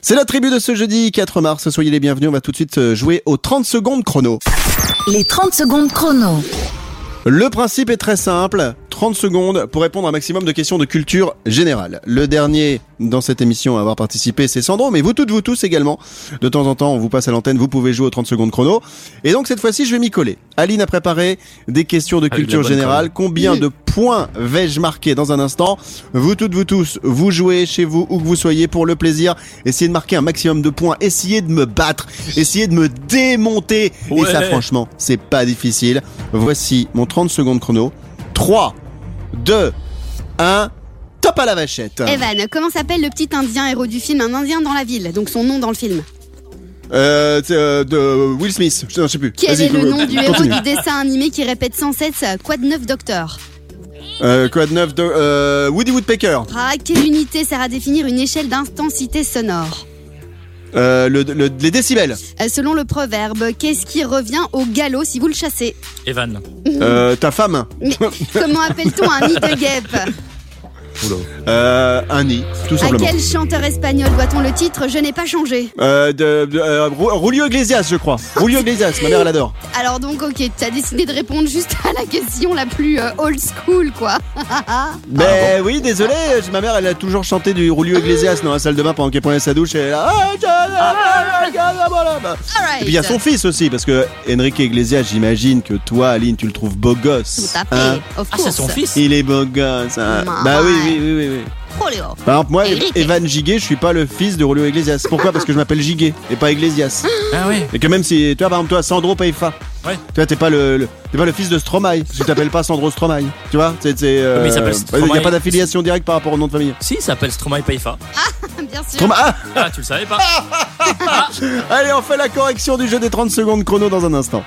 C'est la tribu de ce jeudi 4 mars, soyez les bienvenus, on va tout de suite jouer aux 30 secondes chrono. Les 30 secondes chrono. Le principe est très simple, 30 secondes pour répondre à un maximum de questions de culture générale. Le dernier dans cette émission à avoir participé, c'est Sandro, mais vous toutes, vous tous également. De temps en temps, on vous passe à l'antenne, vous pouvez jouer aux 30 secondes chrono. Et donc cette fois-ci, je vais m'y coller. Aline a préparé des questions de culture générale. Combien de points vais-je marquer dans un instant? Vous toutes, vous tous, vous jouez chez vous, où que vous soyez, pour le plaisir. Essayez de marquer un maximum de points. Essayez de me battre. Essayez de me démonter. Ouais. Et ça, franchement, c'est pas difficile. Voici mon 30 secondes chrono. 3, 2, 1... Top à la vachette. Evan, comment s'appelle le petit indien héros du film Un indien dans la ville, donc son nom dans le film? De Will Smith, je sais plus. Quel est le nom du héros du dessin animé qui répète sans cesse Quoi de neuf, docteur? Quoi de neuf, Woody Woodpecker. Ah, quelle unité sert à définir une échelle d'intensité sonore? Les décibels. Selon le proverbe, qu'est-ce qui revient au galop si vous le chassez? Evan. Ta femme. Mais comment appelle-t-on un nid de guêpe? Un nid, tout simplement. À quel chanteur espagnol doit-on le titre Je n'ai pas changé? Julio Iglesias, je crois. Julio Iglesias, ma mère l'adore. Alors donc, ok, tu as décidé de répondre juste à la question la plus old school, quoi. Ben oui, désolé, ma mère elle a toujours chanté du Julio Iglesias dans la salle de bain pendant qu'elle prenait sa douche et elle a... Et puis il y a son fils aussi, parce que Enrique Iglesias, j'imagine que toi, Aline, tu le trouves beau gosse. Tout à fait, of course. C'est son fils. Il est beau gosse, hein. Bah oui. Par exemple, moi, Evan Giguet, je suis pas le fils de Julio Iglesias. Pourquoi? Parce que je m'appelle Giguet et pas Iglesias. Ah oui. Et que même si, toi, par exemple, toi, Sandro Paifa. Ouais. Toi, t'es pas le fils de Stromae. Tu t'appelles pas Sandro Stromae. Tu vois? Mais il s'appelle Stromae. Il y a pas d'affiliation directe par rapport au nom de famille. Si, il s'appelle Stromae Paifa. Bien sûr. Stromae. Ah, tu le savais pas? Allez, on fait la correction du jeu des 30 secondes chrono dans un instant.